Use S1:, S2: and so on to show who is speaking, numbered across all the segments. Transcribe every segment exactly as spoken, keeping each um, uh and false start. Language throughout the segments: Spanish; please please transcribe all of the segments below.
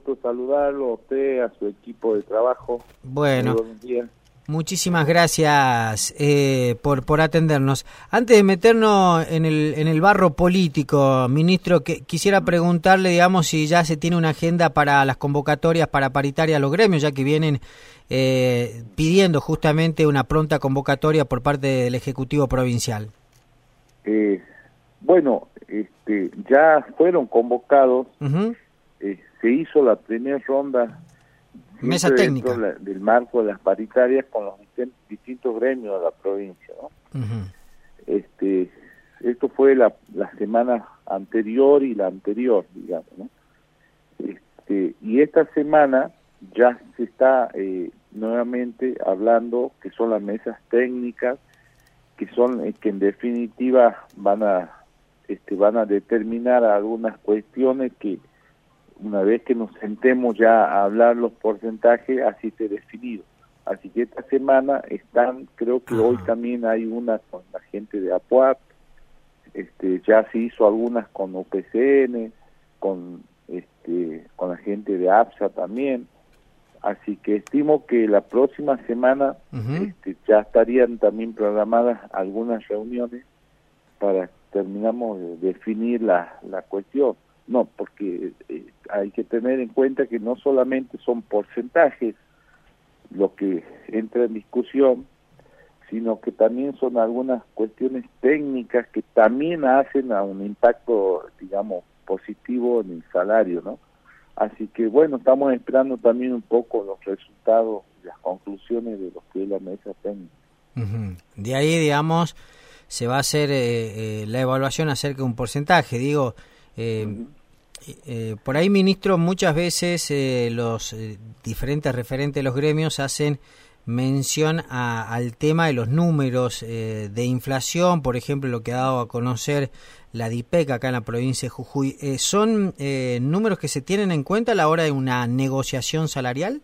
S1: gusto saludarlo a usted, a su equipo de trabajo.
S2: Bueno, muchísimas gracias eh, por por atendernos. Antes de meternos en el en el barro político, ministro, que quisiera preguntarle, digamos, si ya se tiene una agenda para las convocatorias para paritaria a los gremios, ya que vienen eh, pidiendo justamente una pronta convocatoria por parte del Ejecutivo Provincial.
S1: Eh, bueno, este, ya fueron convocados. Uh-huh. eh, se hizo la primera ronda
S2: mesa técnica
S1: la, del marco de las paritarias con los distintos gremios de la provincia, ¿no? Uh-huh. Este, esto fue la, la semana anterior y la anterior, digamos, ¿no? Este, y esta semana ya se está eh, nuevamente hablando que son las mesas técnicas, que son eh, que en definitiva van a este, van a determinar algunas cuestiones que una vez que nos sentemos ya a hablar los porcentajes, así se definido. Así que esta semana están, creo que Ajá. hoy también hay una con la gente de APUAP, este, ya se hizo algunas con O P C N, con este, con la gente de APSA también. Así que estimo que la próxima semana uh-huh. este, ya estarían también programadas algunas reuniones para terminamos de definir la, la cuestión. No, porque eh, hay que tener en cuenta que no solamente son porcentajes lo que entra en discusión, sino que también son algunas cuestiones técnicas que también hacen a un impacto, digamos, positivo en el salario, ¿no? Así que, bueno, estamos esperando también un poco los resultados y las conclusiones de lo que es la mesa técnica.
S2: Uh-huh. De ahí, digamos, se va a hacer eh, eh, la evaluación acerca de un porcentaje, digo... Eh, uh-huh. Eh, por ahí, ministro, muchas veces eh, los eh, diferentes referentes de los gremios hacen mención a, al tema de los números eh, de inflación, por ejemplo, lo que ha dado a conocer la DIPEC acá en la provincia de Jujuy. Eh, ¿Son eh, números que se tienen en cuenta a la hora de una negociación salarial?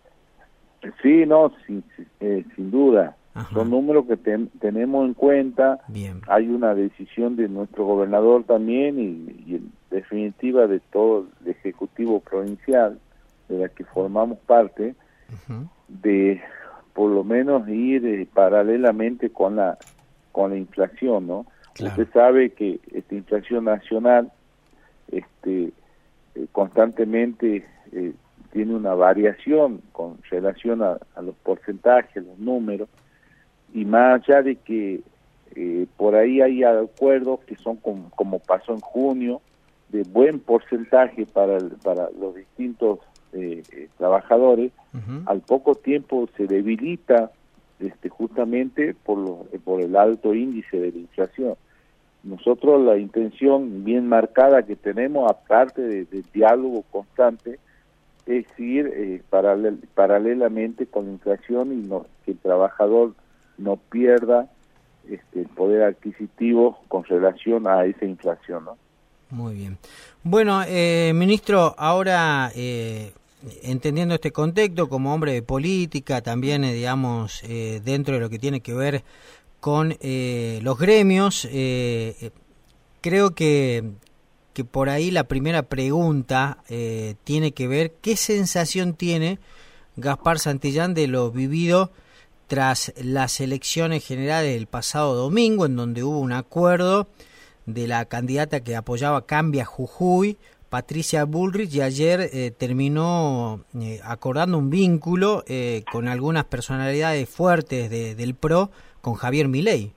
S1: Sí, no, sin, eh, sin duda. Ajá. Son números que ten, tenemos en cuenta.
S2: Bien.
S1: Hay una decisión de nuestro gobernador también y, y en definitiva de todo el Ejecutivo Provincial, de la que formamos parte, uh-huh. de por lo menos ir eh, paralelamente con la con la inflación, ¿no? Claro. Usted sabe que esta inflación nacional este eh, constantemente eh, tiene una variación con relación a, a los porcentajes, los números, y más allá de que eh, por ahí hay acuerdos que son como, como pasó en junio, de buen porcentaje para el, para los distintos eh, eh, trabajadores, uh-huh. al poco tiempo se debilita este justamente por lo, por el alto índice de la inflación. Nosotros la intención bien marcada que tenemos, aparte de, de diálogo constante, es ir eh, paralel, paralelamente con la inflación y no, que el trabajador no pierda este el poder adquisitivo con relación a esa inflación, ¿no?
S2: Muy bien. Bueno, eh, ministro, ahora eh, entendiendo este contexto como hombre de política, también eh, digamos eh, dentro de lo que tiene que ver con eh, los gremios, eh, creo que que por ahí la primera pregunta eh, tiene que ver qué sensación tiene Gaspar Santillán de lo vivido tras las elecciones generales del pasado domingo, en donde hubo un acuerdo de la candidata que apoyaba Cambia Jujuy, Patricia Bullrich, y ayer eh, terminó eh, acordando un vínculo eh, con algunas personalidades fuertes de, del P R O con Javier Milei.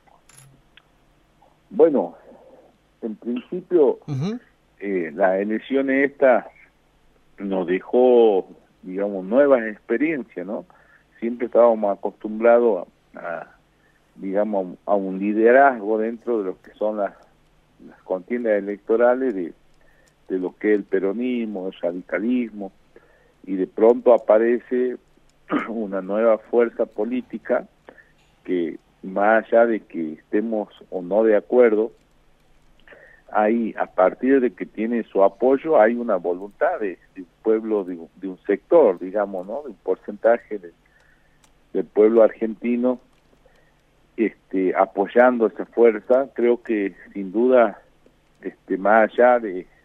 S1: Bueno, en principio uh-huh. eh, la elección esta nos dejó, digamos, nuevas experiencias, ¿no? Siempre estábamos acostumbrados a, a digamos, a un liderazgo dentro de lo que son las, las contiendas electorales de, de lo que es el peronismo, el radicalismo, y de pronto aparece una nueva fuerza política que, más allá de que estemos o no de acuerdo, hay, a partir de que tiene su apoyo, hay una voluntad de, de un pueblo, de, de un sector, digamos, ¿no? De un porcentaje de, del pueblo argentino este apoyando esa fuerza. Creo que sin duda este más allá de,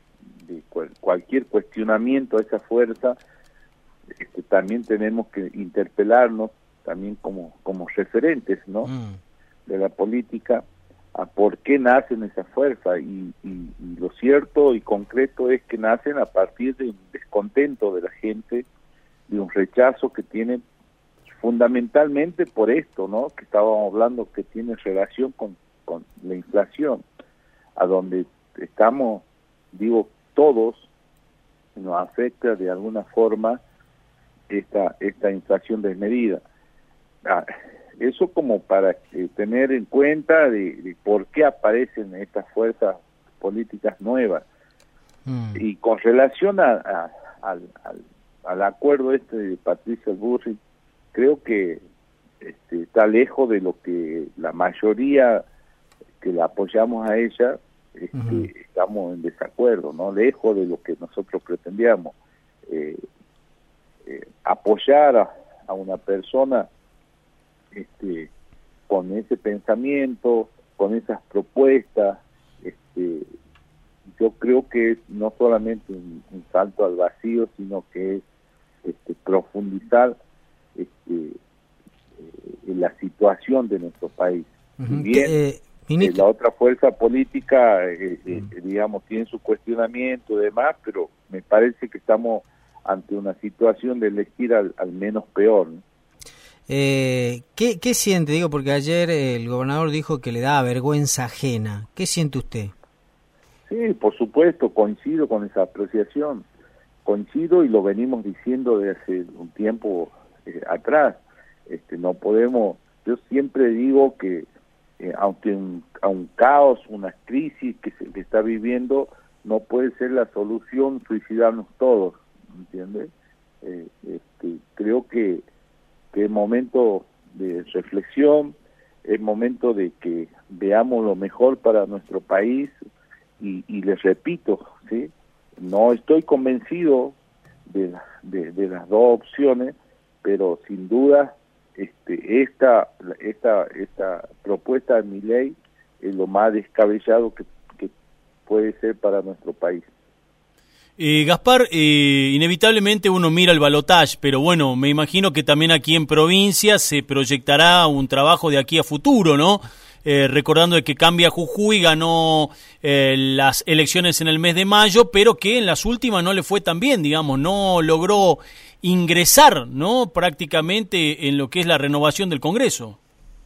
S1: de cual, cualquier cuestionamiento a esa fuerza, este, también tenemos que interpelarnos también como, como referentes, ¿no? Mm. de la política, a por qué nacen esas fuerzas, y, y, y lo cierto y concreto es que nacen a partir de un descontento de la gente, de un rechazo que tienen fundamentalmente por esto, ¿no? que estábamos hablando, que tiene relación con, con la inflación, a donde estamos, digo, todos, nos afecta de alguna forma esta, esta inflación desmedida. Ah, eso como para eh, tener en cuenta de, de por qué aparecen estas fuerzas políticas nuevas. Mm. Y con relación a, a, al, al, al acuerdo este de Patricia Bullrich, creo que este, está lejos de lo que la mayoría que la apoyamos a ella, este, uh-huh. estamos en desacuerdo, ¿no? Lejos de lo que nosotros pretendíamos. Eh, eh, apoyar a, a una persona este, con ese pensamiento, con esas propuestas, este, yo creo que es no solamente un, un salto al vacío, sino que es este, profundizar este, eh, en la situación de nuestro país. Uh-huh. Bien, eh, eh, la otra fuerza política, eh, eh, uh-huh. digamos, tiene su cuestionamiento y demás, pero me parece que estamos ante una situación de elegir al, al menos peor, ¿no?
S2: Eh, ¿qué, ¿Qué siente? Digo, porque ayer el gobernador dijo que le daba vergüenza ajena. ¿Qué siente usted?
S1: Sí, por supuesto, coincido con esa apreciación. Coincido y lo venimos diciendo desde hace un tiempo eh, atrás. Este, no podemos, yo siempre digo que eh, aunque un, a un caos, una crisis que se que está viviendo, no puede ser la solución suicidarnos todos, ¿entiendes? Eh, este, creo que que es momento de reflexión, es momento de que veamos lo mejor para nuestro país, y, y les repito, ¿sí? No estoy convencido de, de, de las dos opciones, pero sin duda este, esta, esta, esta propuesta de mi ley es lo más descabellado que, que puede ser para nuestro país.
S3: Eh, Gaspar, eh, inevitablemente uno mira el balotaje, pero bueno, me imagino que también aquí en provincia se proyectará un trabajo de aquí a futuro, ¿no? Eh, recordando de que Cambia Jujuy ganó eh, las elecciones en el mes de mayo, pero que en las últimas no le fue tan bien, digamos, no logró ingresar, ¿no? Prácticamente en lo que es la renovación del Congreso.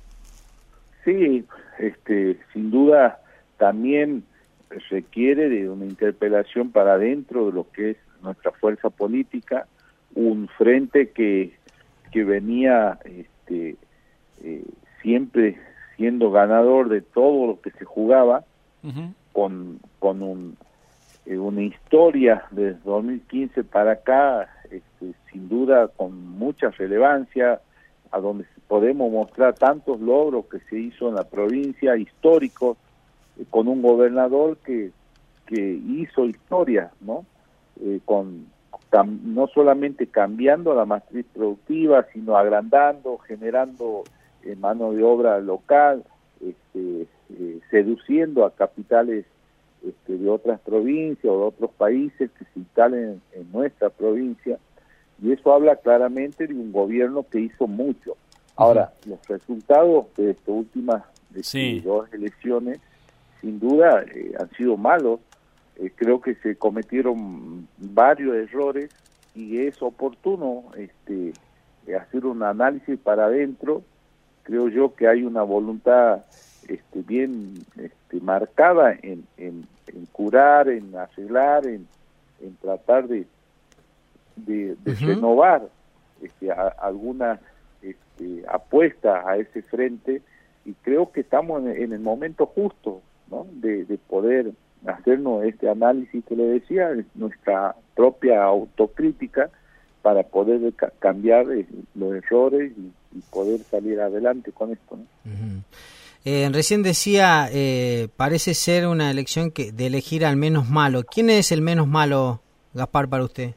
S1: Sí, este, sin duda también requiere de una interpelación para dentro de lo que es nuestra fuerza política, un frente que que venía este, eh, siempre siendo ganador de todo lo que se jugaba, uh-huh. con con un eh, una historia desde dos mil quince para acá, este, sin duda con mucha relevancia, a donde podemos mostrar tantos logros que se hizo en la provincia, históricos, con un gobernador que que hizo historia, ¿no? Eh, con cam, no solamente cambiando la matriz productiva, sino agrandando, generando eh, mano de obra local, este, eh, seduciendo a capitales este, de otras provincias o de otros países que se instalen en, en nuestra provincia, y eso habla claramente de un gobierno que hizo mucho. Ahora, uh-huh. los resultados de estas últimas de sí. dos elecciones sin duda eh, han sido malos. Eh, creo que se cometieron varios errores y es oportuno este, hacer un análisis para adentro. Creo yo que hay una voluntad este, bien este, marcada en, en, en curar, en arreglar, en, en tratar de, de, de uh-huh. renovar este, a, algunas este, apuestas a ese frente, y creo que estamos en, en el momento justo, ¿no? De, de poder hacernos este análisis que le decía, nuestra propia autocrítica, para poder ca- cambiar eh, los errores y, y poder salir adelante con esto, ¿no?
S2: Uh-huh. Eh, recién decía, eh, parece ser una elección que de elegir al menos malo. ¿Quién es el menos malo, Gaspar, para usted?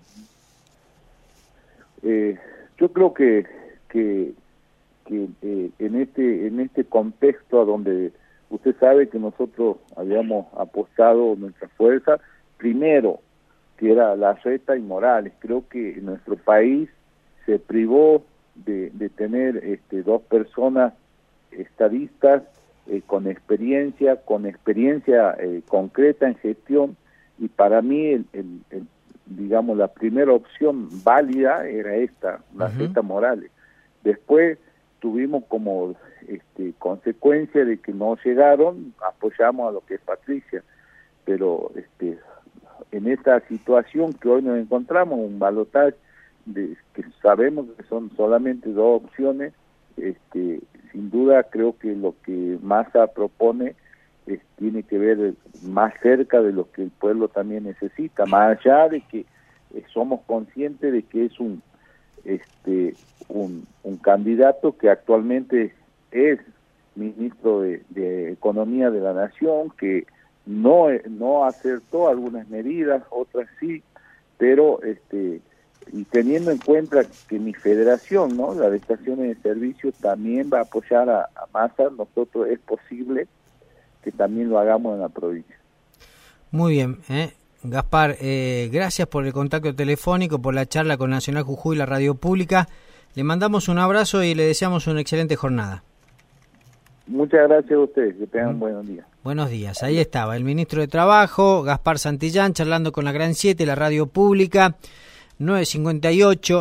S1: Eh, yo creo que que, que eh, en este en este contexto a donde usted sabe que nosotros habíamos apostado nuestra fuerza, primero, que era Larreta y Morales. Creo que nuestro país se privó de, de tener este, dos personas estadistas eh, con experiencia, con experiencia eh, concreta en gestión, y para mí, el, el, el, digamos, la primera opción válida era esta, Larreta uh-huh. Morales. Después tuvimos como este, consecuencia de que no llegaron, apoyamos a lo que es Patricia, pero este, en esta situación que hoy nos encontramos, un balotaje de que sabemos que son solamente dos opciones, este, sin duda creo que lo que Massa propone es, tiene que ver más cerca de lo que el pueblo también necesita, más allá de que eh, somos conscientes de que es un este un, un candidato que actualmente es ministro de, de Economía de la Nación, que no no acertó algunas medidas, otras sí, pero este y teniendo en cuenta que mi federación, ¿no?, la de estaciones de servicio, también va a apoyar a, a Massa, nosotros es posible que también lo hagamos en la provincia.
S2: Muy bien, ¿eh? Gaspar, eh, gracias por el contacto telefónico, por la charla con Nacional Jujuy y la radio pública. Le mandamos un abrazo y le deseamos una excelente jornada.
S1: Muchas gracias a ustedes, que tengan un buen día.
S2: Buenos días, ahí estaba el ministro de Trabajo, Gaspar Santillán, charlando con la Gran siete, la radio pública, nueve cincuenta y ocho.